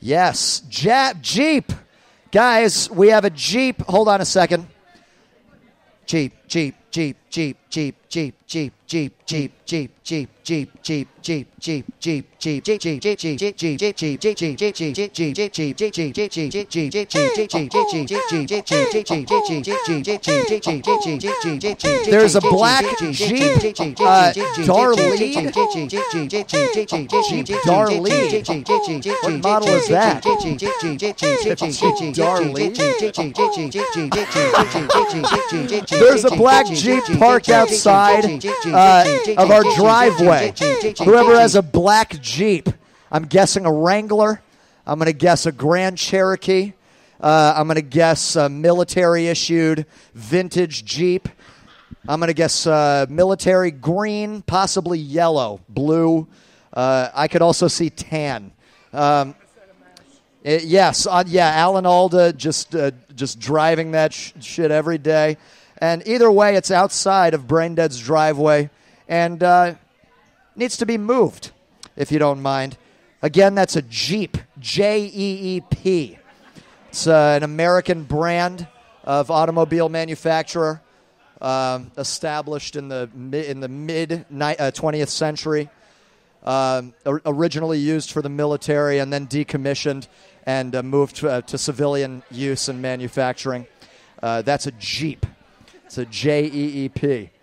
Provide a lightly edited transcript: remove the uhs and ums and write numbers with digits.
Yes, Jeep. Guys, we have a Jeep. Hold on a second. Jeep. There's a black Jeep Darlene. Jeep Darlene. What model is that? Jeep Darlene. There's a black Jeep parked outside of our driveway. Whoever has a black Jeep, I'm guessing a Wrangler. I'm going to guess a Grand Cherokee. I'm going to guess a military-issued vintage Jeep. I'm going to guess military green, possibly yellow, blue. I could also see tan. Yes, Alan Alda just driving that shit every day. And either way, it's outside of Braindead's driveway and needs to be moved, if you don't mind. Again, that's a Jeep, Jeep. It's an American brand of automobile manufacturer, established in the mid 20th century, originally used for the military and then decommissioned and moved to civilian use and manufacturing. That's a Jeep. It's a Jeep.